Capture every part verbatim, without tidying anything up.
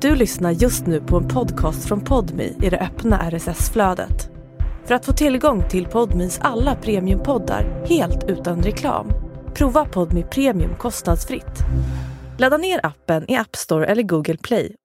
Du lyssnar just nu på en podcast från Podmi i det öppna R S S-flödet. För att få tillgång till Podmis alla premiumpoddar helt utan reklam, prova Podmi Premium kostnadsfritt. Ladda ner appen i App Store eller Google Play.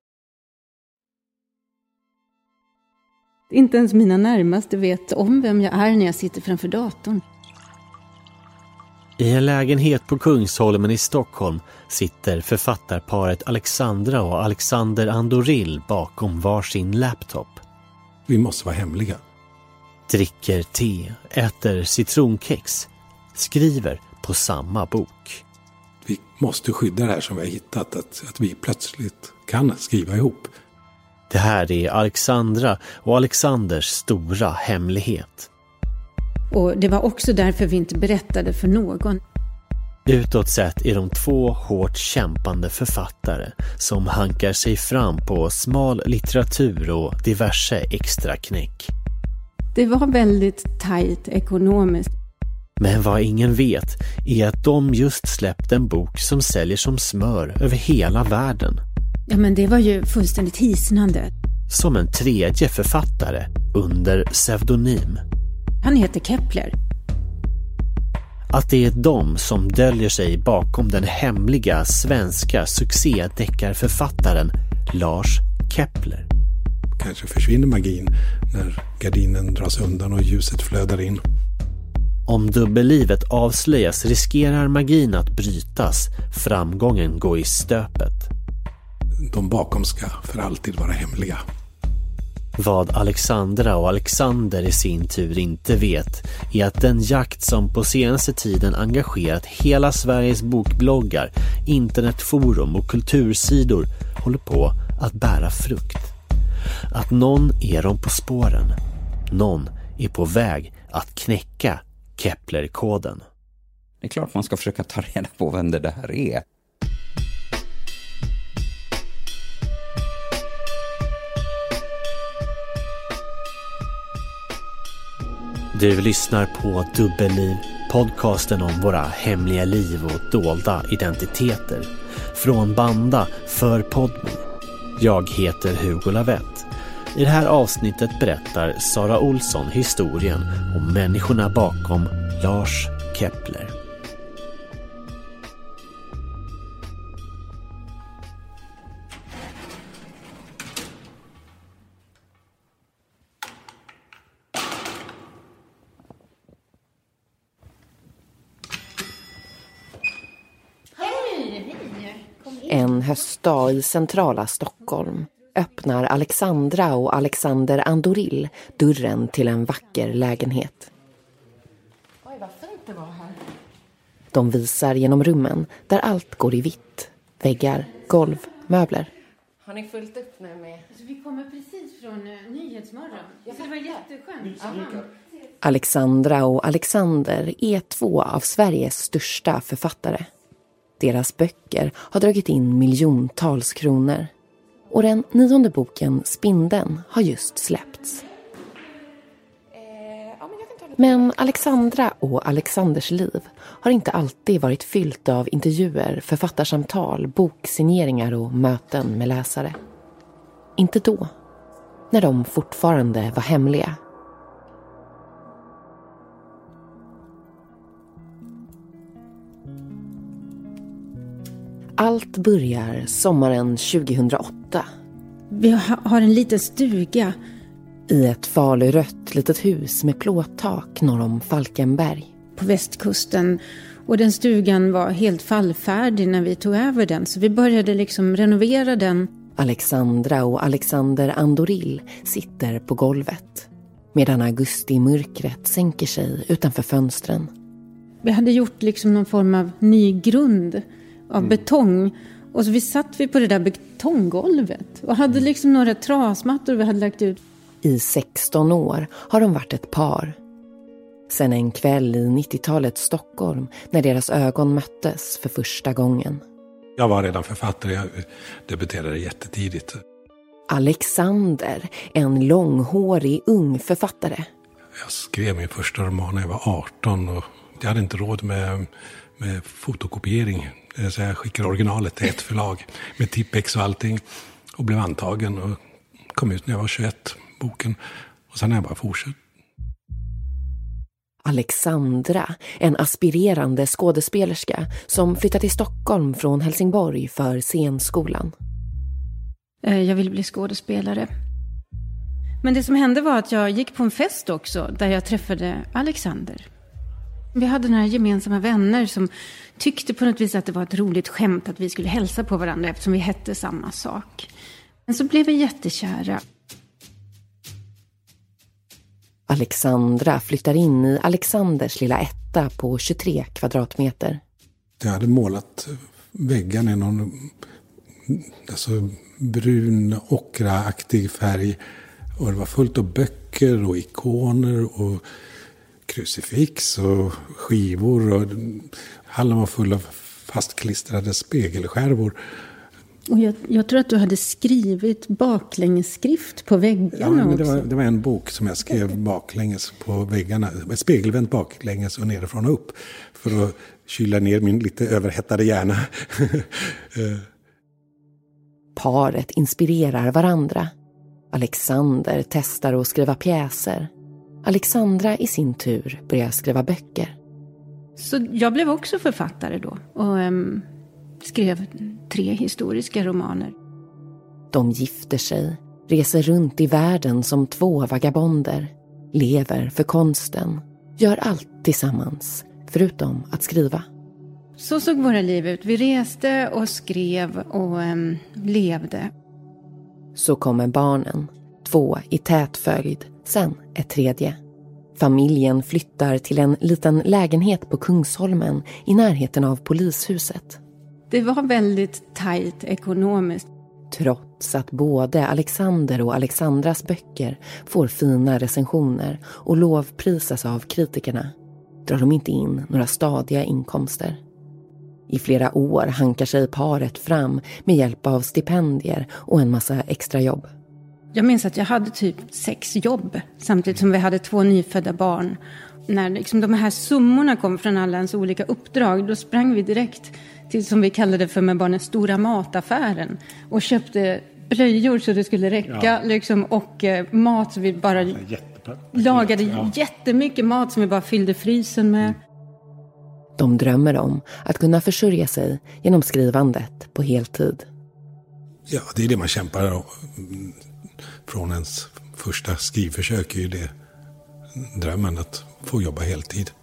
Inte ens mina närmaste vet om vem jag är när jag sitter framför datorn. I en lägenhet på Kungsholmen i Stockholm sitter författarparet Alexandra och Alexander Andoril bakom varsin laptop. Vi måste vara hemliga. Dricker te, äter citronkex, skriver på samma bok. Vi måste skydda det här som vi har hittat, att, att vi plötsligt kan skriva ihop. Det här är Alexandra och Alexanders stora hemlighet. Och det var också därför vi inte berättade för någon. Utåt sett är de två hårt kämpande författare som hankar sig fram på smal litteratur och diverse extra knäck. Det var väldigt tajt ekonomiskt. Men vad ingen vet är att de just släppt en bok som säljer som smör över hela världen. Ja, men det var ju fullständigt hisnande. Som en tredje författare under pseudonym. Han heter Kepler. Att det är de som döljer sig bakom den hemliga svenska succédeckarförfattaren Lars Kepler. Kanske försvinner magin när gardinen dras undan och ljuset flödar in. Om dubbellivet avslöjas riskerar magin att brytas, framgången gå i stöpet. De bakom ska för alltid vara hemliga. Vad Alexandra och Alexander i sin tur inte vet är att den jakt som på senaste tiden engagerat hela Sveriges bokbloggar, internetforum och kultursidor håller på att bära frukt. Att någon är dem på spåren. Någon är på väg att knäcka Kepler-koden. Det är klart man ska försöka ta reda på vem det där är. Du lyssnar på Dubbelliv, podcasten om våra hemliga liv och dolda identiteter. Från Banda för Podmi. Jag heter Hugo Lavett. I det här avsnittet berättar Sara Olsson historien om människorna bakom Lars Kepler. En höstdag i centrala Stockholm öppnar Alexandra och Alexander Andoril dörren till en vacker lägenhet. Oj, vad fint det var här. De visar genom rummen där allt går i vitt. Väggar, golv, möbler. Har ni fullt upp nu med? Alltså, vi kommer precis från uh, Nyhetsmorgon. Ja, så det var jätteskönt. Alexandra och Alexander är två av Sveriges största författare. Deras böcker har dragit in miljontals kronor. Och den nionde boken, Spindeln, har just släppts. Men Alexandra och Alexanders liv har inte alltid varit fyllt av intervjuer, författarsamtal, boksigneringar och möten med läsare. Inte då, när de fortfarande var hemliga. Allt börjar sommaren tjugohundraåtta. Vi har en liten stuga. I ett falurött litet hus med plåttak norr om Falkenberg. På västkusten. Och den stugan var helt fallfärdig när vi tog över den. Så vi började liksom renovera den. Alexandra och Alexander Andoril sitter på golvet. Medan augusti-mörkret sänker sig utanför fönstren. Vi hade gjort liksom någon form av ny grund av mm. betong. Och så vi satt vi på det där betonggolvet. Och hade liksom några trasmattor vi hade lagt ut. I sexton år har de varit ett par. Sen en kväll i nittiotalets Stockholm när deras ögon möttes för första gången. Jag var redan författare, jag debuterade jättetidigt. Alexander, en långhårig ung författare. Jag skrev min första roman när jag var arton och jag hade inte råd med, med fotokopiering. Så jag skickade originalet till ett förlag med Tippex och allting. och blev antagen och kom ut när jag var tjugoett, boken. Och sen har jag bara fortsatt. Alexandra, en aspirerande skådespelerska som flyttat till Stockholm från Helsingborg för scenskolan. Jag ville bli skådespelare. Men det som hände var att jag gick på en fest också där jag träffade Alexander. Vi hade några gemensamma vänner som tyckte på något vis att det var ett roligt skämt att vi skulle hälsa på varandra eftersom vi hette samma sak. Men så blev vi jättekära. Alexandra flyttar in i Alexanders lilla etta på tjugotre kvadratmeter. Jag hade målat väggarna i någon alltså, brun ockraaktig färg. Och det var fullt av böcker och ikoner och krucifix och skivor. Och hallen var full av fastklistrade spegelskärvor. Och jag, jag tror att du hade skrivit baklängesskrift på väggarna ja, men det var, också. Det var en bok som jag skrev baklänges på väggarna. Spegelvänt baklänges och nerifrån och upp. För att kyla ner min lite överhettade hjärna. Paret inspirerar varandra. Alexander testar att skriva pjäser. Alexandra i sin tur börjar skriva böcker. Så jag blev också författare då. Och um, skrev tre historiska romaner. De gifter sig, reser runt i världen som två vagabonder. Lever för konsten. Gör allt tillsammans, förutom att skriva. Så såg våra liv ut. Vi reste och skrev och um, levde. Så kommer barnen, två i tät följd, sen ett tredje. Familjen flyttar till en liten lägenhet på Kungsholmen i närheten av polishuset. Det var väldigt tajt ekonomiskt. Trots att både Alexander och Alexandras böcker får fina recensioner och lovprisas av kritikerna, drar de inte in några stadiga inkomster. I flera år hankar sig paret fram med hjälp av stipendier och en massa extra jobb. Jag minns att jag hade typ sex jobb samtidigt som vi hade två nyfödda barn. När liksom de här summorna kom från alla ens olika uppdrag, då sprang vi direkt till, som vi kallade för med barnen, stora mataffären. Och köpte blöjor så det skulle räcka ja. liksom, och eh, mat så vi bara lagade ja. jättemycket mat som vi bara fyllde frysen med. De drömmer om att kunna försörja sig genom skrivandet på heltid. Ja, det är det man kämpar om. Från ens första skrivförsök är ju det drömmen att få jobba heltid.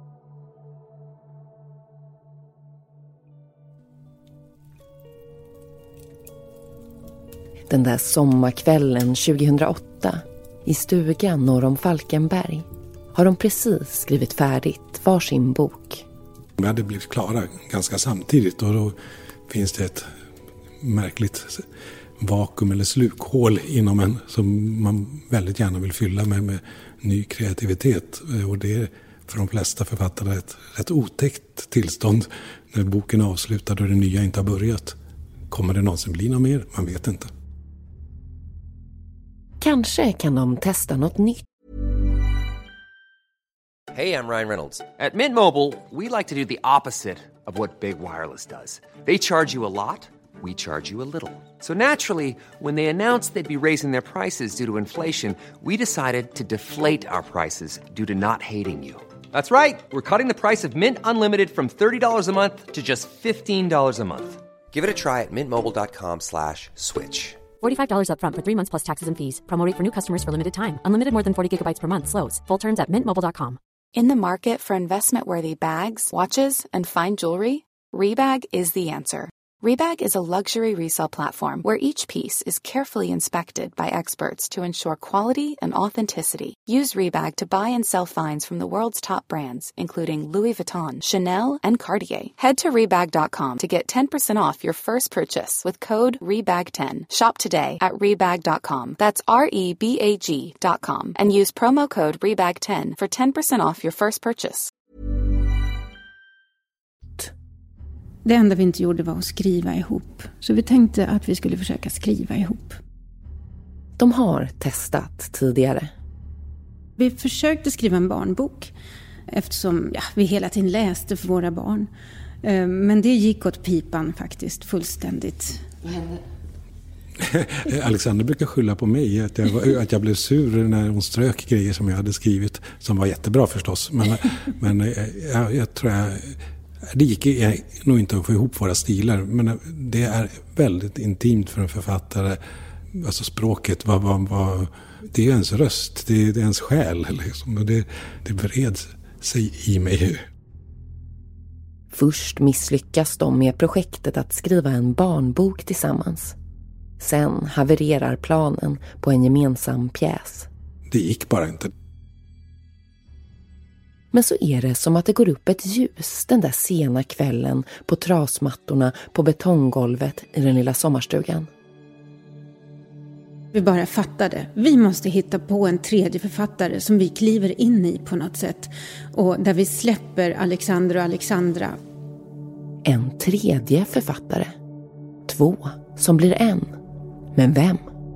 Den där sommarkvällen tjugohundraåtta i stugan norr om Falkenberg har de precis skrivit färdigt varsin bok. Vi hade blivit klara ganska samtidigt och då finns det ett märkligt vakuum eller slukhål inom en som man väldigt gärna vill fylla med, med ny kreativitet. Och det är för de flesta författare ett rätt otäckt tillstånd när boken är avslutad och det nya inte har börjat. Kommer det någonsin bli något mer? Man vet inte. Kanske kan de testa något nytt. Hey, I'm Ryan Reynolds. At Mint Mobile, we like to do the opposite of what Big Wireless does. They charge you a lot, we charge you a little. So naturally, when they announced they'd be raising their prices due to inflation, we decided to deflate our prices due to not hating you. That's right. We're cutting the price of Mint Unlimited from thirty dollars a month to just fifteen dollars a month. Give it a try at mintmobile.com slash switch. forty-five dollars up front for three months plus taxes and fees. Promo rate for new customers for limited time. Unlimited more than forty gigabytes per month slows. Full terms at mint mobile dot com. In the market for investment-worthy bags, watches, and fine jewelry, Rebag is the answer. Rebag is a luxury resale platform where each piece is carefully inspected by experts to ensure quality and authenticity. Use Rebag to buy and sell finds from the world's top brands, including Louis Vuitton, Chanel, and Cartier. Head to Rebag dot com to get ten percent off your first purchase with code rebag ten. Shop today at rebag dot com. That's R E B A G dot com. And use promo code rebag ten for ten percent off your first purchase. Det enda vi inte gjorde var att skriva ihop. Så vi tänkte att vi skulle försöka skriva ihop. De har testat tidigare. Vi försökte skriva en barnbok. Eftersom ja, vi hela tiden läste för våra barn. Men det gick åt pipan faktiskt fullständigt. Alexander brukar skylla på mig att jag, att jag blev sur när hon strök grejer som jag hade skrivit, som var jättebra förstås. Men, men jag, jag tror jag, det gick jag, nog inte att få ihop våra stilar, men det är väldigt intimt för en författare. Alltså språket, vad, vad, vad, det är ens röst, det är, det är ens själ. Liksom, och det, det bereds sig i mig. Först misslyckas de med projektet att skriva en barnbok tillsammans. Sen havererar planen på en gemensam pjäs. Det gick bara inte. Men så är det som att det går upp ett ljus den där sena kvällen på trasmattorna på betonggolvet i den lilla sommarstugan. Vi bara fattade. Vi måste hitta på en tredje författare som vi kliver in i på något sätt. Och där vi släpper Alexander och Alexandra. En tredje författare. Två som blir en. Men vem?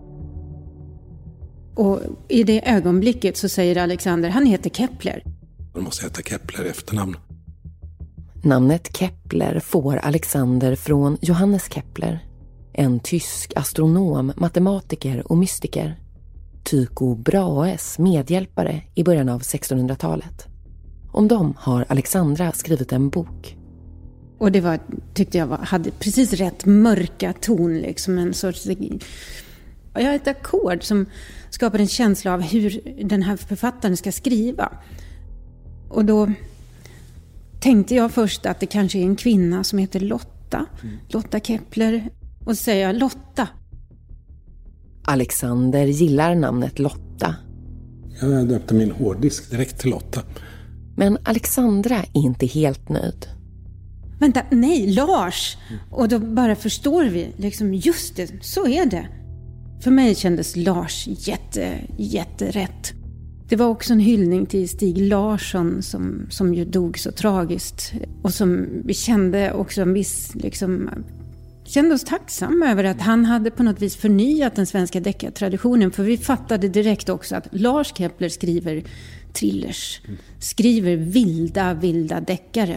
Och i det ögonblicket så säger Alexander, han heter Kepler. Man måste heta Kepler i efternamn. Namnet Kepler får Alexander från Johannes Kepler. En tysk astronom, matematiker och mystiker. Tycho Brahes medhjälpare i början av sextonhundratalet. Om dem har Alexandra skrivit en bok. Och det var, tyckte jag var, hade precis rätt mörka ton, liksom en sorts... Jag har ett ackord som skapar en känsla av hur den här författaren ska skriva. Och då tänkte jag först att det kanske är en kvinna som heter Lotta. Mm. Lotta Kepler. Och så säger jag Lotta. Alexander gillar namnet Lotta. Jag döpte min hårddisk direkt till Lotta. Men Alexandra är inte helt nöjd. Vänta, nej, Lars! Och då bara förstår vi, liksom, just det, så är det. För mig kändes Lars jätte, jätterätt. Det var också en hyllning till Stig Larsson som, som ju dog så tragiskt. Och som vi kände också en viss, liksom, kände oss tacksamma över att han hade på något vis förnyat den svenska deckartraditionen. För vi fattade direkt också att Lars Kepler skriver thrillers. Skriver vilda, vilda deckare.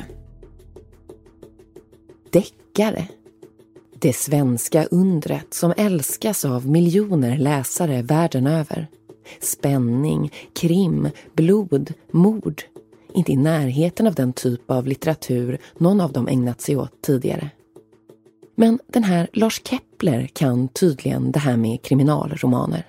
Deckare. Det svenska undret som älskas av miljoner läsare världen över. Spänning, krim, blod, mord. Inte i närheten av den typ av litteratur någon av dem ägnat sig åt tidigare. Men den här Lars Kepler kan tydligen det här med kriminalromaner.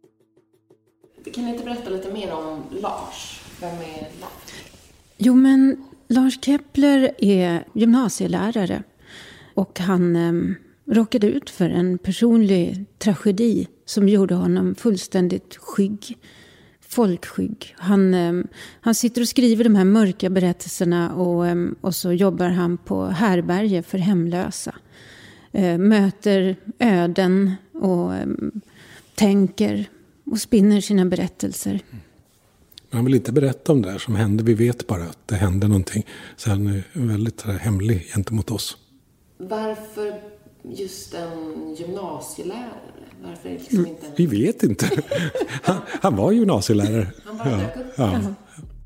Kan ni inte berätta lite mer om Lars? Vem är Lars? Jo, men Lars Kepler är gymnasielärare. Och han eh, råkade ut för en personlig tragedi som gjorde honom fullständigt skygg. Folkskygg. Han, eh, han sitter och skriver de här mörka berättelserna och, eh, och så jobbar han på härberge för hemlösa. Eh, möter öden och eh, tänker och spinner sina berättelser. Man vill inte berätta om det här som hände. Vi vet bara att det hände någonting. Så han är väldigt hemlig gentemot oss. Varför just en gymnasielärare? Varför är det liksom inte en... Vi vet inte. Han, han var gymnasielärare. Han bara dök upp. Ja. Ja.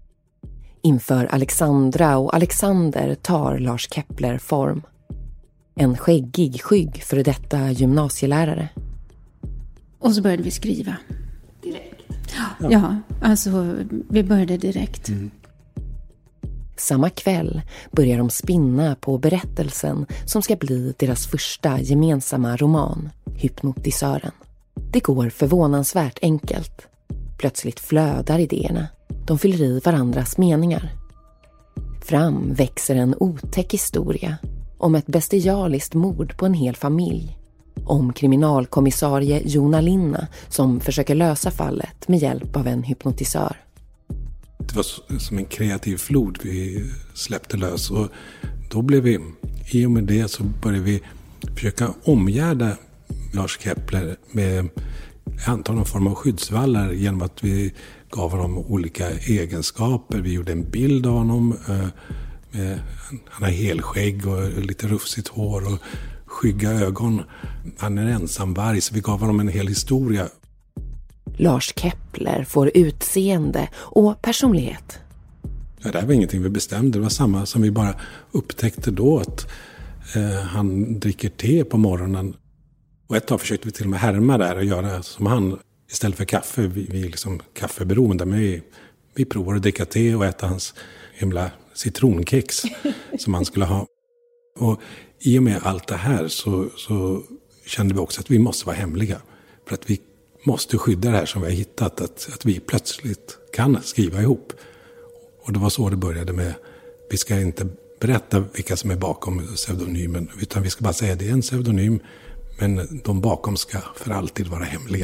Inför Alexandra och Alexander tar Lars Kepler form. En skäggig, skygg för detta gymnasielärare. Och så började vi skriva. Direkt? Ja, ja, alltså vi började direkt. Mm. Samma kväll börjar de spinna på berättelsen som ska bli deras första gemensamma roman, Hypnotisören. Det går förvånansvärt enkelt. Plötsligt flödar idéerna. De fyller i varandras meningar. Fram växer en otäck historia om ett bestialiskt mord på en hel familj. Om kriminalkommissarie Jona Linna som försöker lösa fallet med hjälp av en hypnotisör. Det var som en kreativ flod vi släppte lös och då blev vi, i och med det så började vi försöka omgärda Lars Kepler med antal någon form av skyddsvallar genom att vi gav honom olika egenskaper. Vi gjorde en bild av honom. Med, han har helskägg och lite rufsigt hår och skygga ögon. Han är ensam varg, så vi gav honom en hel historia. Lars Kepler får utseende och personlighet. Ja, det här var ingenting vi bestämde. Det var samma som vi bara upptäckte då, att eh, han dricker te på morgonen. Och ett tag försökte vi till och med härma där och göra som han. Istället för kaffe, vi, vi är liksom kaffeberoende. Men vi, vi provar att dricka te och äta hans himla citronkex som han skulle ha. Och i och med allt det här så, så kände vi också att vi måste vara hemliga. För att vi måste skydda det här som vi har hittat. Att, att vi plötsligt kan skriva ihop. Och det var så det började med. Vi ska inte berätta vilka som är bakom pseudonymen. Utan vi ska bara säga att det är en pseudonym. Men de bakom ska för alltid vara hemliga.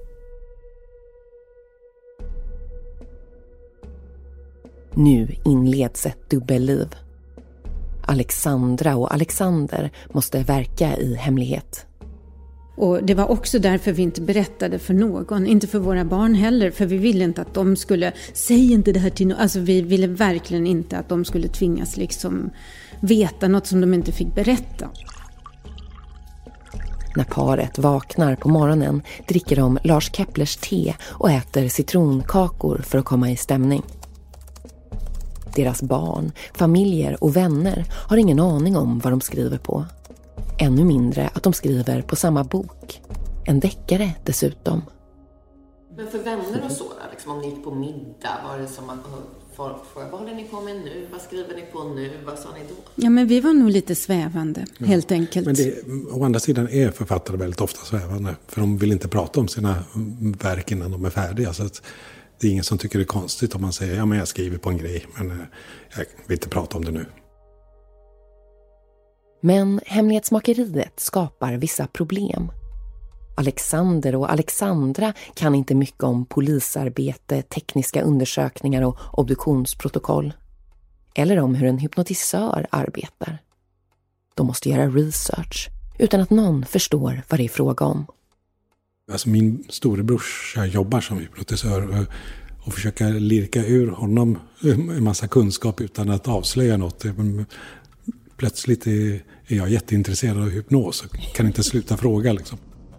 Nu inleds ett dubbelliv. Alexandra och Alexander måste verka i hemlighet. Och det var också därför vi inte berättade för någon, inte för våra barn heller, för vi ville inte att de skulle, säg inte det här till någon, alltså vi ville verkligen inte att de skulle tvingas liksom veta något som de inte fick berätta. När paret vaknar på morgonen dricker de Lars Keplers te och äter citronkakor för att komma i stämning. Deras barn, familjer och vänner har ingen aning om vad de skriver på. Ännu mindre att de skriver på samma bok. En deckare dessutom. Men för vänner och så, liksom, om ni gick på middag, var det som att för, för, vad håller ni på med nu? Vad skriver ni på nu? Vad sa ni då? Ja, men vi var nog lite svävande, ja, helt enkelt. Men det, å andra sidan är författare väldigt ofta svävande. För de vill inte prata om sina verk innan de är färdiga. Så att det är ingen som tycker det är konstigt om man säger ja men jag skriver på en grej men jag vill inte prata om det nu. Men hemlighetsmakeriet skapar vissa problem. Alexander och Alexandra kan inte mycket om polisarbete, tekniska undersökningar och obduktionsprotokoll. Eller om hur en hypnotisör arbetar. De måste göra research utan att någon förstår vad det är fråga om. Alltså min storebrorsa jobbar som hypnotisör och, och försöker lirka ur honom en massa kunskap utan att avslöja något. Plötsligt är, är jag jätteintresserad av hypnos och kan inte sluta fråga liksom.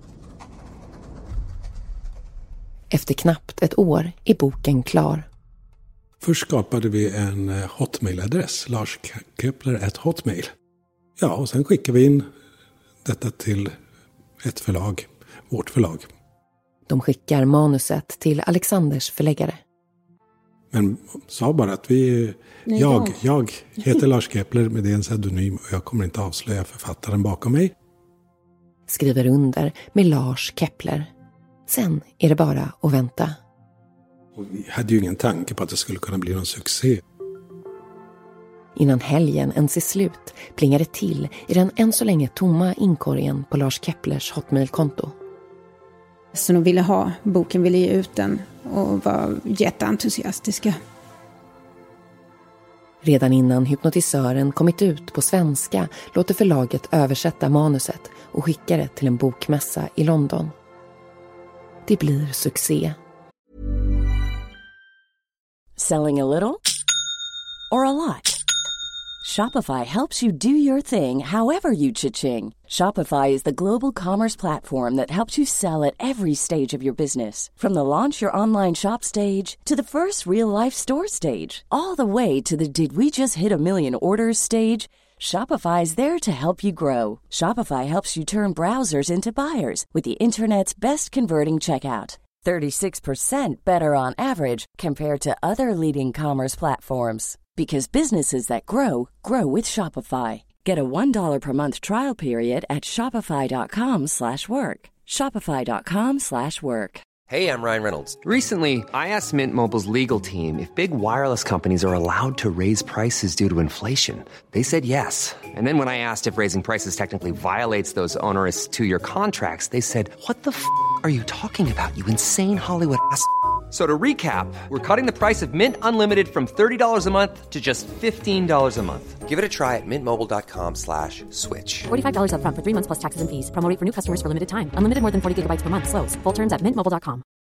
Efter knappt ett år är boken klar. Först skapade vi en hotmail-adress, Lars Kepler at hotmail. Ja, och sen skickade vi in detta till ett förlag, vårt förlag. De skickar manuset till Alexanders förläggare. Men sa bara att vi, Nej, jag, jag. jag heter Lars Kepler med det är en pseudonym och jag kommer inte avslöja författaren bakom mig. Skriver under med Lars Kepler. Sen är det bara att vänta. Och vi hade ju ingen tanke på att det skulle kunna bli någon succé. Innan helgen ens är slut plingar det till i den än så länge tomma inkorgen på Lars Keplers hotmail-konto. Så de ville ha, boken ville ge ut den och var jätteentusiastiska. Redan innan hypnotisören kommit ut på svenska låter förlaget översätta manuset och skicka det till en bokmässa i London. Det blir succé. Selling a little or a lot? Shopify helps you do your thing however you cha-ching. Shopify is the global commerce platform that helps you sell at every stage of your business. From the launch your online shop stage to the first real-life store stage. All the way to the did we just hit a million orders stage. Shopify is there to help you grow. Shopify helps you turn browsers into buyers with the internet's best converting checkout. thirty-six percent better on average compared to other leading commerce platforms. Because businesses that grow, grow with Shopify. Get a one dollar per month trial period at shopify.com slash work. Shopify.com slash work. Hey, I'm Ryan Reynolds. Recently, I asked Mint Mobile's legal team if big wireless companies are allowed to raise prices due to inflation. They said yes. And then when I asked if raising prices technically violates those onerous two-year contracts, they said, what the f*** are you talking about, you insane Hollywood ass f- So to recap, we're cutting the price of Mint Unlimited from thirty dollars a month to just fifteen dollars a month. Give it a try at mintmobile.com slash switch. forty-five dollars up front for three months plus taxes and fees. Promo rate for new customers for limited time. Unlimited more than forty gigabytes per month. Slows full terms at mint mobile dot com.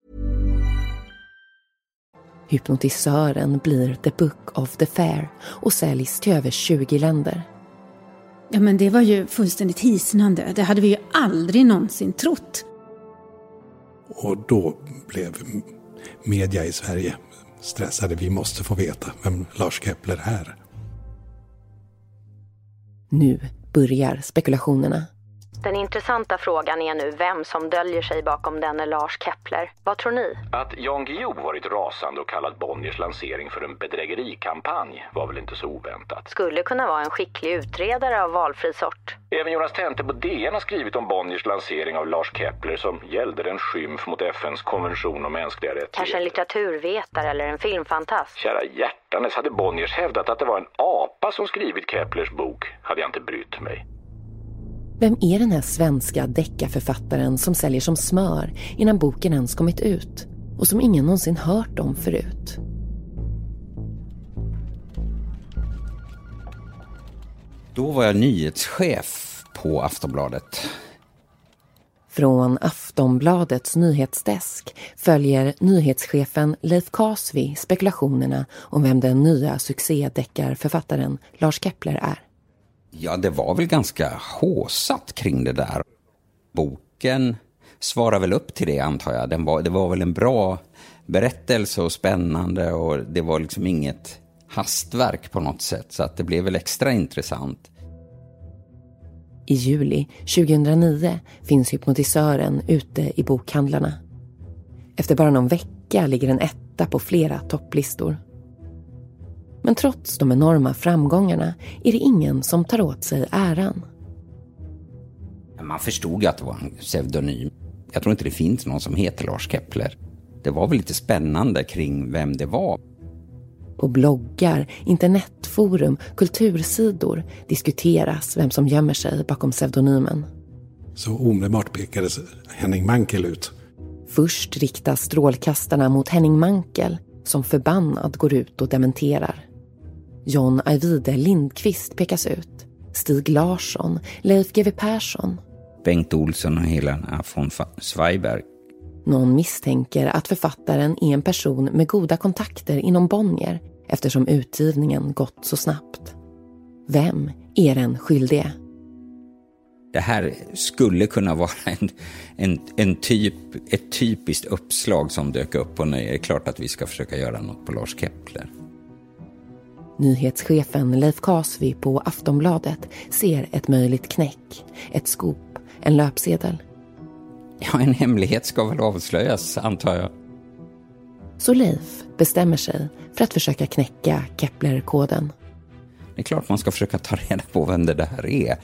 Hypnotisören blir the book of the fair och säljs till över tjugo länder. Ja, men det var ju fullständigt hisnande. Det hade vi ju aldrig någonsin trott. Och då blev media i Sverige stressade. Vi måste få veta vem Lars Kepler är. Nu börjar spekulationerna. Den intressanta frågan är nu vem som döljer sig bakom denne Lars Kepler. Vad tror ni? Att Jan Guillou varit rasande och kallat Bonniers lansering för en bedrägerikampanj var väl inte så oväntat. Skulle kunna vara en skicklig utredare av valfri sort. Även Jonas Tente på D N har skrivit om Bonniers lansering av Lars Kepler som gällde en skymf mot F N:s konvention om mänskliga rättigheter. Kanske en litteraturvetare eller en filmfantast. Kära hjärtanes, hade Bonniers hävdat att det var en apa som skrivit Keplers bok hade jag inte brytt mig. Vem är den här svenska deckarförfattaren som säljer som smör innan boken ens kommit ut och som ingen någonsin hört om förut? Då var jag nyhetschef på Aftonbladet. Från Aftonbladets nyhetsdesk följer nyhetschefen Leif Kasvi spekulationerna om vem den nya succédeckarförfattaren Lars Kepler är. Ja, det var väl ganska håsat kring det där. Boken svarar väl upp till det, antar jag. Den var, det var väl en bra berättelse och spännande och det var liksom inget hastverk på något sätt. Så att det blev väl extra intressant. I juli tjugohundranio finns Hypnotisören ute i bokhandlarna. Efter bara någon vecka ligger den etta på flera topplistor. Men trots de enorma framgångarna är det ingen som tar åt sig äran. Man förstod ju att det var en pseudonym. Jag tror inte det finns någon som heter Lars Kepler. Det var väl lite spännande kring vem det var. På bloggar, internetforum, kultursidor diskuteras vem som gömmer sig bakom pseudonymen. Så omedelbart pekades Henning Mankell ut. Först riktas strålkastarna mot Henning Mankell som förbannad går ut och dementerar. John Ajvide Lindqvist pekas ut. Stig Larsson, Leif G W Persson. Bengt Olsson och Helena von Zweiberg. Någon misstänker att författaren är en person med goda kontakter inom Bonnier eftersom utgivningen gått så snabbt. Vem är den skyldige? Det här skulle kunna vara en, en, en typ, ett typiskt uppslag som dök upp och det är klart att vi ska försöka göra något på Lars Kepler. Nyhetschefen Leif Kasvi på Aftonbladet ser ett möjligt knäck, ett skop, en löpsedel. Ja, en hemlighet ska väl avslöjas, antar jag. Så Leif bestämmer sig för att försöka knäcka Kepler-koden. Det är klart man ska försöka ta reda på vem det där är.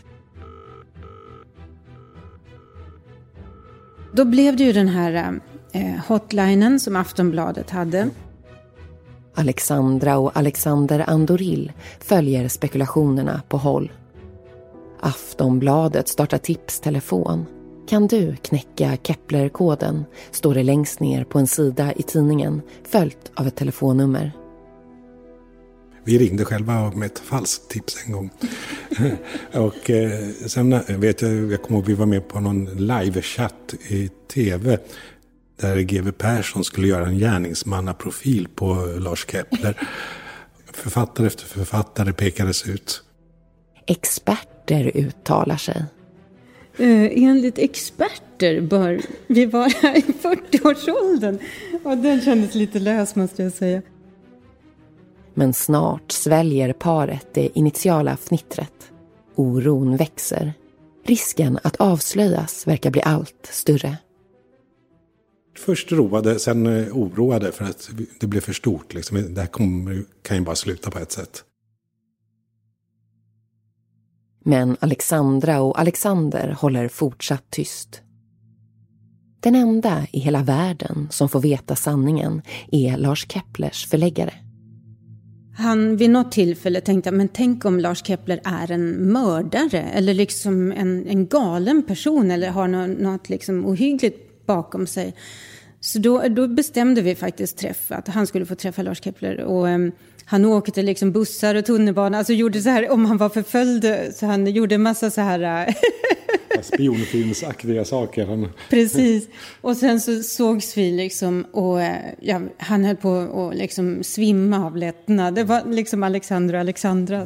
Då blev det ju den här eh, hotlinen som Aftonbladet hade. Alexandra och Alexander Andoril följer spekulationerna på håll. Aftonbladet startar tipstelefon. Kan du knäcka Kepler-koden? Står det längst ner på en sida i tidningen, följt av ett telefonnummer. Vi ringde själva med ett falskt tips en gång. Och eh, sen vet jag, jag kommer ihåg att vi var med på någon live-chatt i tv där G W Persson skulle göra en gärningsmannaprofil på Lars Kepler. Författare efter författare pekades ut. Experter uttalar sig. Uh, enligt experter bör vi vara i fyrtioårsåldern. Och den kändes lite lös, måste jag säga. Men snart sväljer paret det initiala fnittret. Oron växer. Risken att avslöjas verkar bli allt större. Först roade, sen oroade för att det blev för stort. Liksom. Det här kommer, kan ju bara sluta på ett sätt. Men Alexandra och Alexander håller fortsatt tyst. Den enda i hela världen som får veta sanningen är Lars Keplers förläggare. Han vid något tillfälle tänkte, men tänk om Lars Kepler är en mördare eller liksom en, en galen person eller har något, något liksom ohyggligt bakom sig. Så då, då bestämde vi faktiskt träff, att han skulle få träffa Lars Kepler. Och um, han åkte liksom bussar och tunnelbana, alltså gjorde så här, om han var förföljd, så han gjorde en massa så här... spionfilmsaktiga saker. Precis. Och sen så sågs vi liksom och ja, han höll på att liksom svimma av lättnad. Det var liksom Alexander och Alexandra.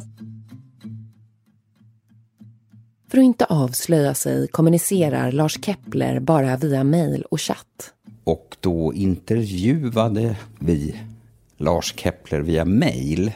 För att inte avslöja sig kommunicerar Lars Kepler bara via mejl och chatt. Och då intervjuade vi Lars Kepler via mejl.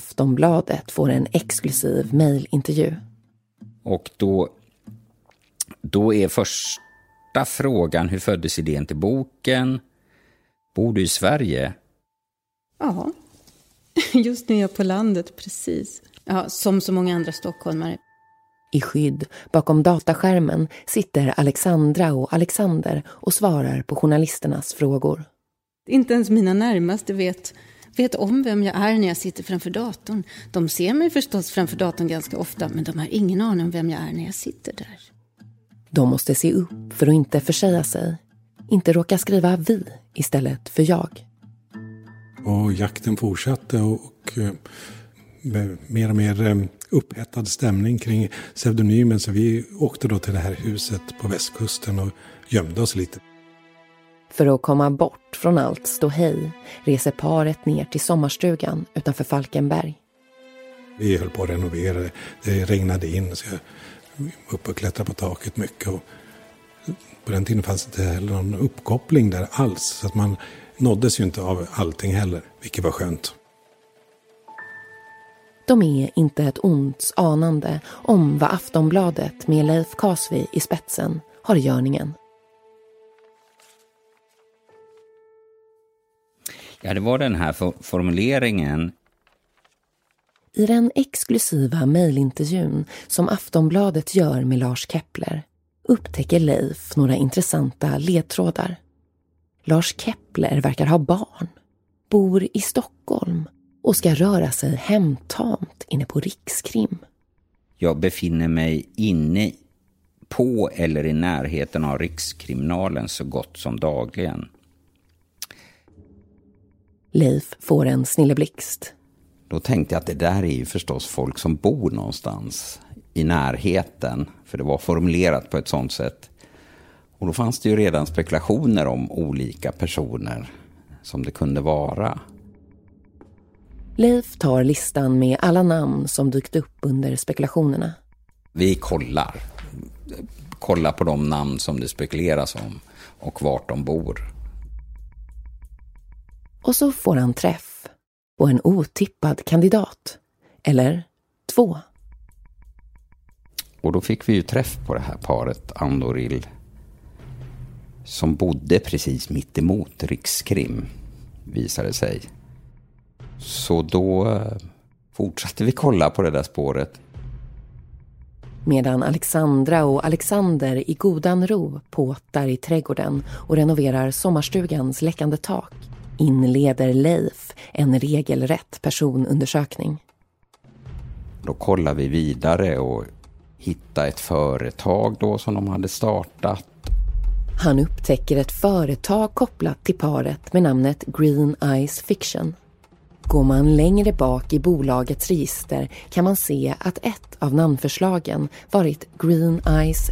Aftonbladet får en exklusiv mejlintervju. Och då Då är första frågan, hur föddes idén till boken? Bor du i Sverige? Ja, just nu är jag på landet, precis. Ja, som så många andra stockholmare. I skydd bakom dataskärmen sitter Alexandra och Alexander och svarar på journalisternas frågor. Inte ens mina närmaste vet, vet om vem jag är när jag sitter framför datorn. De ser mig förstås framför datorn ganska ofta, men de har ingen aning om vem jag är när jag sitter där. De måste se upp för att inte försäga sig. Inte råka skriva vi istället för jag. Och jakten fortsatte och med mer och mer upphettad stämning kring pseudonymen. Så vi åkte då till det här huset på västkusten och gömde oss lite. För att komma bort från allt ståhej reser paret ner till sommarstugan utanför Falkenberg. Vi höll på att renovera det. Det regnade in så jag var uppe och klättrade på taket mycket. Och på den tiden fanns det inte heller någon uppkoppling där alls. Så att man nåddes ju inte av allting heller, vilket var skönt. De är inte ett ont anande om vad Aftonbladet med Leif Kasvi i spetsen har i görningen. Ja, det var den här for- formuleringen. I den exklusiva mejlintervjun som Aftonbladet gör med Lars Kepler upptäcker Leif några intressanta ledtrådar. Lars Kepler verkar ha barn, bor i Stockholm och ska röra sig hemtamt inne på Rikskrim. Jag befinner mig inne på eller i närheten av Rikskriminalen så gott som dagligen. Leif får en snilleblixt. Då tänkte jag att det där är ju förstås folk som bor någonstans i närheten. För det var formulerat på ett sånt sätt. Och då fanns det ju redan spekulationer om olika personer som det kunde vara. Leif tar listan med alla namn som dykt upp under spekulationerna. Vi kollar. Kollar på de namn som det spekuleras om och vart de bor. Och så får han träff på en otippad kandidat. Eller två. Och då fick vi ju träff på det här paret Andoril som bodde precis mitt emot Rikskrim, visade sig. Så då fortsatte vi kolla på det där spåret. Medan Alexandra och Alexander i godan ro påtar i trädgården och renoverar sommarstugans läckande tak inleder Leif en regelrätt personundersökning. Då kollar vi vidare och hittar ett företag då som de hade startat. Han upptäcker ett företag kopplat till paret med namnet Green Eyes Fiction. Går man längre bak i bolagets register kan man se att ett av namnförslagen varit Green Eyes.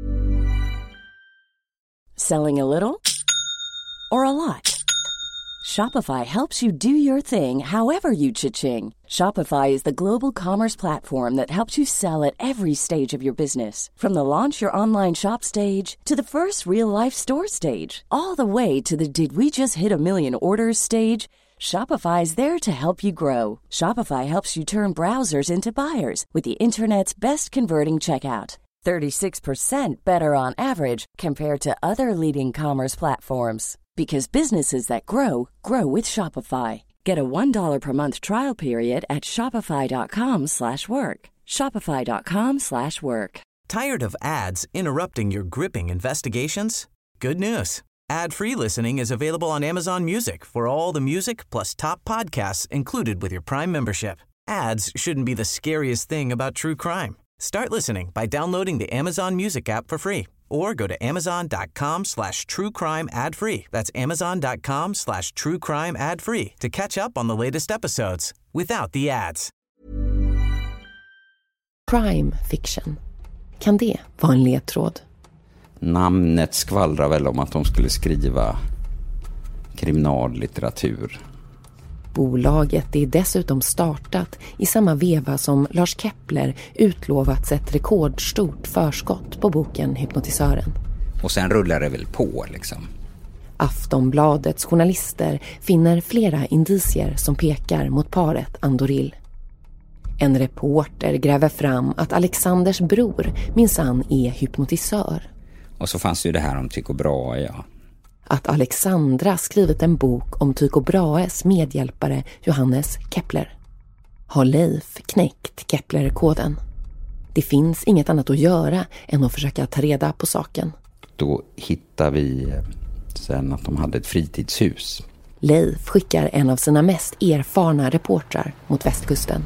Selling a little or a lot? Shopify helps you do your thing however you cha-ching. Shopify is the global commerce platform that helps you sell at every stage of your business. From the launch your online shop stage to the first real-life store stage, all the way to the did we just hit a million orders stage. Shopify is there to help you grow. Shopify helps you turn browsers into buyers with the internet's best converting checkout. thirty-six percent better on average compared to other leading commerce platforms. Because businesses that grow, grow with Shopify. Get a one dollar per month trial period at shopify.com slash work. Shopify.com slash work. Tired of ads interrupting your gripping investigations? Good news. Ad-free listening is available on Amazon Music for all the music plus top podcasts included with your Prime membership. Ads shouldn't be the scariest thing about true crime. Start listening by downloading the Amazon Music app for free or go to amazon.com slash true crime ad free. That's amazon.com slash true crime ad free to catch up on the latest episodes without the ads. Crime fiction. Kan det vara en ledtråd? Namnet skvallrar väl om att de skulle skriva kriminallitteratur. Bolaget är dessutom startat i samma veva som Lars Kepler utlovats ett rekordstort förskott på boken Hypnotisören. Och sen rullar det väl på liksom. Aftonbladets journalister finner flera indicier som pekar mot paret Andoril. En reporter gräver fram att Alexanders bror minsann är hypnotisör. Och så fanns ju det här om Tycho Brahe, ja. Att Alexandra skrivit en bok om Tycho Brahes medhjälpare Johannes Kepler. Har Leif knäckt Kepler-koden? Det finns inget annat att göra än att försöka ta reda på saken. Då hittar vi sen att de hade ett fritidshus. Leif skickar en av sina mest erfarna reportrar mot västkusten.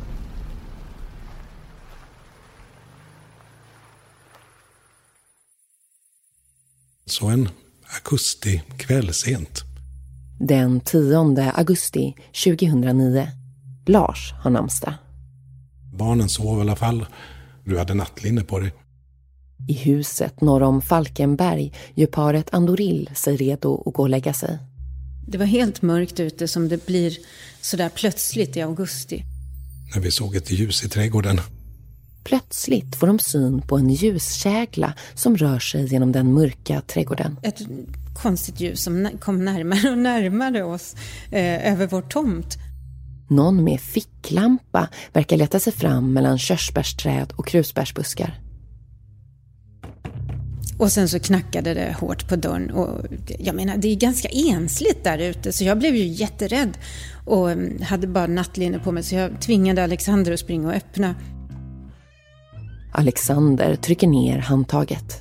Så en augusti-kväll sent. Den tionde augusti tjugohundranio. Lars har namnsdag. Barnen sov i alla fall. Du hade nattlinne på dig. I huset norr om Falkenberg gör paret Andoril sig redo att gå och lägga sig. Det var helt mörkt ute som det blir sådär plötsligt i augusti. När vi såg ett ljus i trädgården. Plötsligt får de syn på en ljuskägla som rör sig genom den mörka trädgården. Ett konstigt ljus som kom närmare och närmare oss eh, över vår tomt. Någon med ficklampa verkar leta sig fram mellan körsbärsträd och krusbärsbuskar. Och sen så knackade det hårt på dörren. Och jag menar, det är ganska ensligt där ute. Så jag blev ju jätterädd. Och hade bara nattlinne på mig. Så jag tvingade Alexander att springa och öppna. Alexander trycker ner handtaget.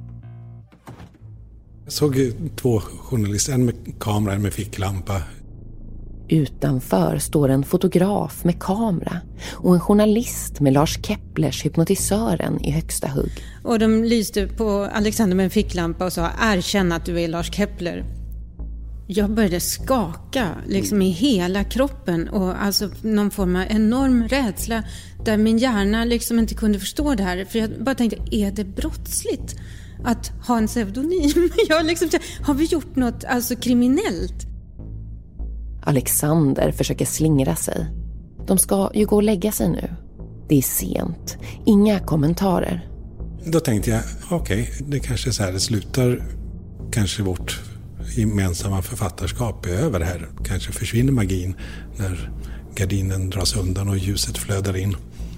Jag såg två journalister, en med kamera, en med ficklampa. Utanför står en fotograf med kamera och en journalist med Lars Keplers Hypnotisören i högsta hugg. Och de lyste på Alexander med en ficklampa och sa: erkänn att du är Lars Kepler. Jag började skaka liksom i hela kroppen och alltså någon form av enorm rädsla där min hjärna liksom inte kunde förstå det här. För jag bara tänkte, är det brottsligt att ha en pseudonym? Jag liksom, har vi gjort något alltså kriminellt? Alexander försöker slingra sig. De ska ju gå och lägga sig nu. Det är sent. Inga kommentarer. Då tänkte jag, okej, okay, det kanske är så här det slutar. Kanske vårt gemensamma författarskap är över här. Kanske försvinner magin när gardinen dras undan och ljuset flödar in.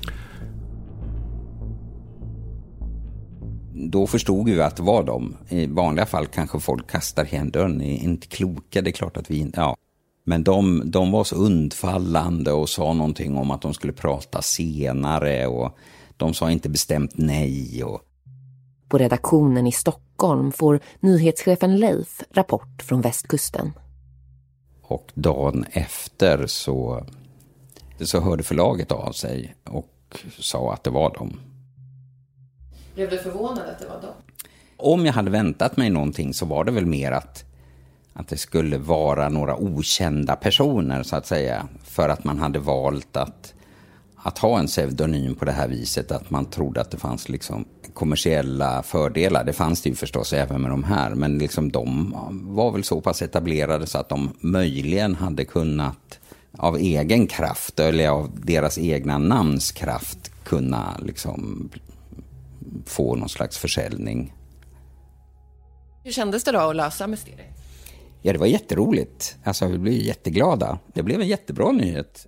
Då förstod vi att det var de. I vanliga fall kanske folk kastar igen dörren. Är inte kloka, det är klart att vi... Ja. Men de, de var så undfallande och sa någonting om att de skulle prata senare. Och de sa inte bestämt nej. Och... På redaktionen i Stockholm får nyhetschefen Leif rapport från västkusten. Och dagen efter så, så hörde förlaget av sig och sa att det var dem. Blev du förvånad att det var dem? Om jag hade väntat mig någonting så var det väl mer att, att det skulle vara några okända personer så att säga. För att man hade valt att, att ha en pseudonym på det här viset. Att man trodde att det fanns liksom kommersiella fördelar. Det fanns det ju förstås även med de här. Men liksom de var väl så pass etablerade så att de möjligen hade kunnat av egen kraft eller av deras egna namnskraft kunna liksom få någon slags försäljning. Hur kändes det då att lösa mysteriet? Ja, det var jätteroligt. Alltså, vi blev jätteglada. Det blev en jättebra nyhet.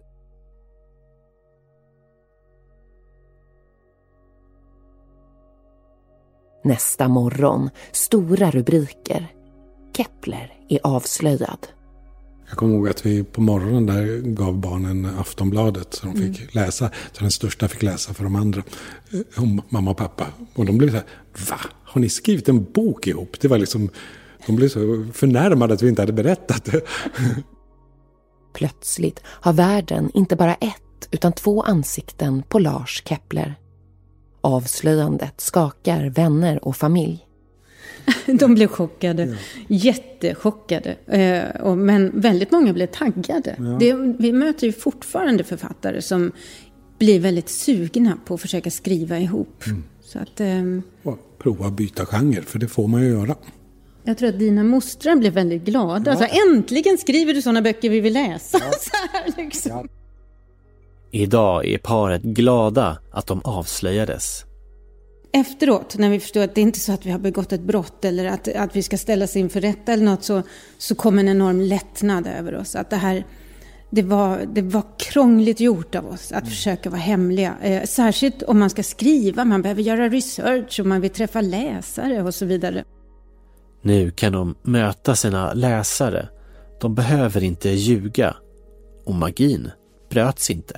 Nästa morgon, stora rubriker. Kepler är avslöjad. Jag kommer ihåg att vi på morgonen där gav barnen Aftonbladet så de fick mm. läsa. Så den största fick läsa för de andra. Om mamma och pappa. Och de blev så här, va? Har ni skrivit en bok ihop? Det var liksom, de blev så förnärmade att vi inte hade berättat det. Plötsligt har världen inte bara ett utan två ansikten på Lars Kepler. Avslöjandet skakar vänner och familj. De blev chockade, ja. Jättechockade. Eh, och, men väldigt många blev taggade. Ja. Det, vi möter ju fortfarande författare som blir väldigt sugna på att försöka skriva ihop. Mm. Så att, eh, och prova byta genre, för det får man ju göra. Jag tror att dina mostrar blev väldigt glada. Ja. Alltså, äntligen skriver du sådana böcker vi vill läsa. Ja. Så här, liksom. Ja. Idag är paret glada att de avslöjades. Efteråt, när vi förstår att det inte är så att vi har begått ett brott eller att, att vi ska ställas inför rätta eller något, så, så kommer en enorm lättnad över oss. Att det här, det var, det var krångligt gjort av oss att mm. försöka vara hemliga. Eh, särskilt om man ska skriva, man behöver göra research och man vill träffa läsare och så vidare. Nu kan de möta sina läsare. De behöver inte ljuga. Och magin bröts inte.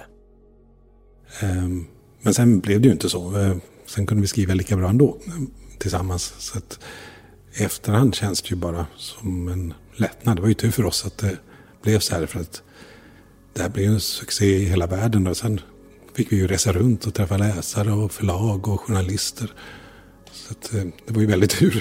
Um, men sen blev det ju inte så. Uh, sen kunde vi skriva lika bra ändå tillsammans. Så att i efterhand känns det ju bara som en lättnad. Det var ju tur för oss att det blev så här, för att det här blev en succé i hela världen. Och sen fick vi ju resa runt och träffa läsare och förlag och journalister. Så att, uh, det var ju väldigt tur.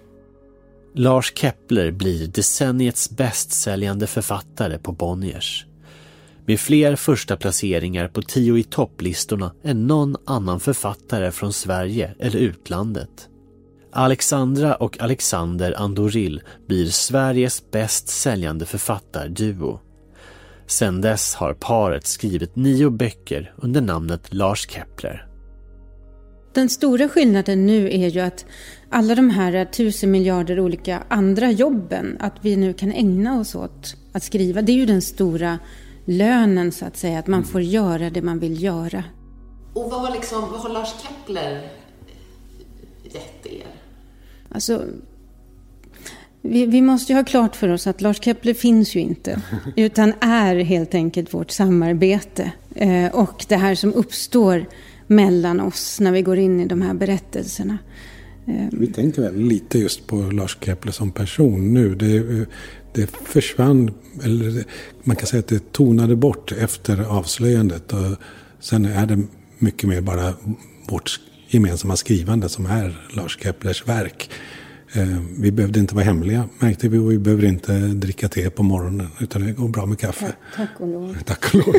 Lars Kepler blir decenniets bästsäljande författare på Bonniers. Med fler första placeringar på tio i topplistorna än någon annan författare från Sverige eller utlandet. Alexandra och Alexander Andoril blir Sveriges bästsäljande författarduo. Sedan dess har paret skrivit nio böcker under namnet Lars Kepler. Den stora skillnaden nu är ju att alla de här tusen miljarder olika andra jobben, att vi nu kan ägna oss åt att skriva, det är ju den stora lönen så att säga, att man får göra det man vill göra. Och vad har, liksom, vad har Lars Kepler gett er? Alltså, vi, vi måste ju ha klart för oss att Lars Kepler finns ju inte, utan är helt enkelt vårt samarbete eh, och det här som uppstår mellan oss när vi går in i de här berättelserna. Vi tänker väl lite just på Lars Kepler som person nu. Det, det försvann, eller man kan säga att det tonade bort efter avslöjandet. Och sen är det mycket mer bara vårt gemensamma skrivande som är Lars Keplers verk. Vi behövde inte vara hemliga, märkte vi, och vi behöver inte dricka te på morgonen, utan det går bra med kaffe. Tack, tack och lov. Tack och lov.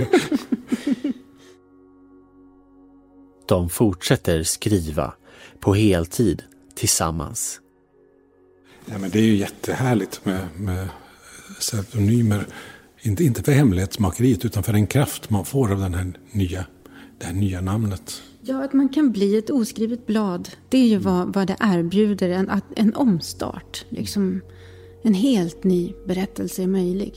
De fortsätter skriva på heltid tillsammans. Ja, men det är ju jättehärligt med, med pseudonymer. Inte, inte för hemlighetsmakeriet, utan för den kraft man får av den här nya, det här nya namnet. Ja, att man kan bli ett oskrivet blad. Det är ju vad, vad det erbjuder. En, en omstart. Liksom, en helt ny berättelse är möjlig.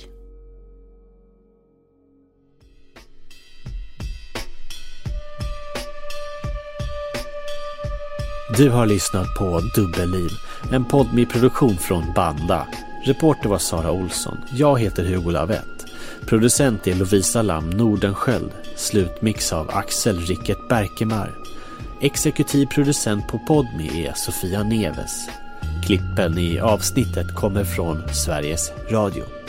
Du har lyssnat på Dubbelliv, en podd med produktion från Banda. Reporter var Sara Olsson. Jag heter Hugo Lavett. Producent är Lovisa Lam Nordenskjöld. Slutmix av Axel Ricket Berkemar. Exekutiv producent på Podme är Sofia Neves. Klippen i avsnittet kommer från Sveriges Radio.